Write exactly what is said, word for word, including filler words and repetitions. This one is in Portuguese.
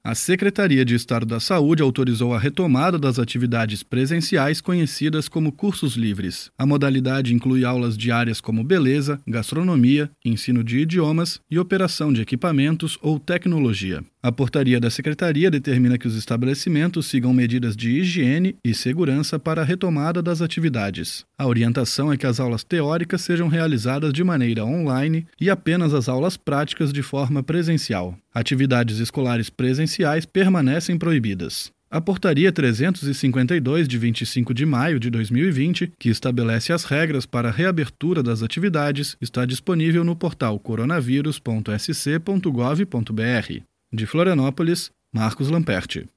A Secretaria de Estado da Saúde autorizou a retomada das atividades presenciais conhecidas como cursos livres. A modalidade inclui aulas de áreas como beleza, gastronomia, ensino de idiomas e operação de equipamentos ou tecnologia. A portaria da Secretaria determina que os estabelecimentos sigam medidas de higiene e segurança para a retomada das atividades. A orientação é que as aulas teóricas sejam realizadas de maneira online e apenas as aulas práticas de forma presencial. Atividades escolares presenciais permanecem proibidas. A Portaria trezentos e cinquenta e dois, de vinte e cinco de maio de dois mil e vinte, que estabelece as regras para a reabertura das atividades, está disponível no portal coronavírus ponto s c ponto gov ponto b r. De Florianópolis, Marcos Lamperti.